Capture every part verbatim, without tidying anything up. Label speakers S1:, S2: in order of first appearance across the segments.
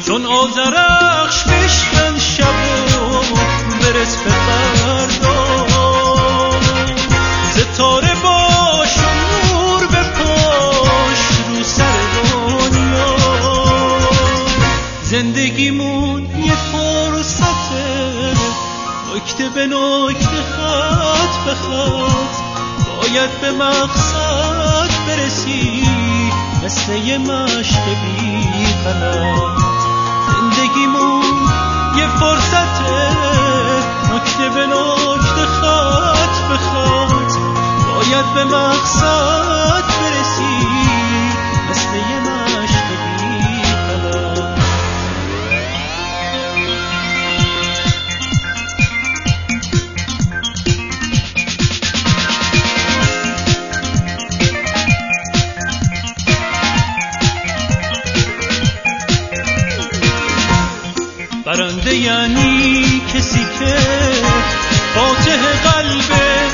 S1: چون آذرخش بشکن شب و برس به فردا، ستاره باش و نور بپاش رو سر دنیا. زندگیمون یه فرصته، نکته به نکته خط به خط باید به مقصد برسی، مثل یه مشق بی غلط. زندگیمون یه فرصته، نکته به نکته خط به خط باید به مقصد برسی، مثل یه مشق بی غلط. برنده یعنی کسی که فاتح قلب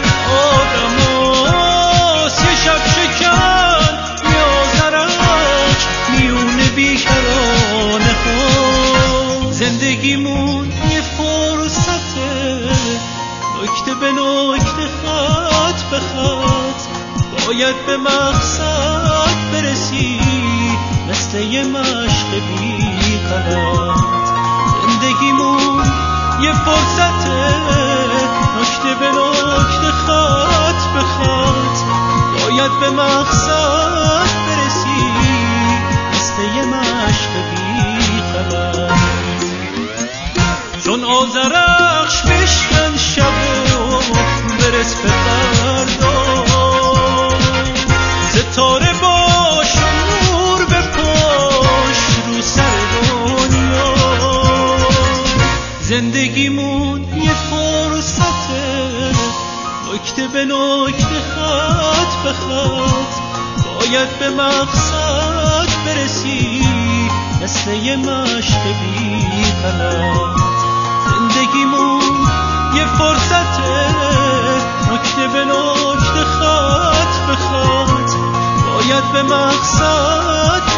S1: آدماست، یه شب شکن یا زرش میونه بیکرانه ها. زندگیمون یه فرصته، نکته به نکته خط به خط باید به مقصد برسی، مثل یه مشق بی غلط. زندگیمون یه فرصته، نکته به نکته خط به خط باید به مقصد برسی، مثل یه مشق بی غلط. چون آذرخش بشکن شب و برس به فردا، ستاره باش و نور بپاش رو سر دنیا. زندگیمون یه فرصته، نکته به نکته خط به خط باید به مقصد برسی، مثل یه مشق بی غلط. زندگیمون یه فرصته، نکته به نکته خط به خط باید به مقصد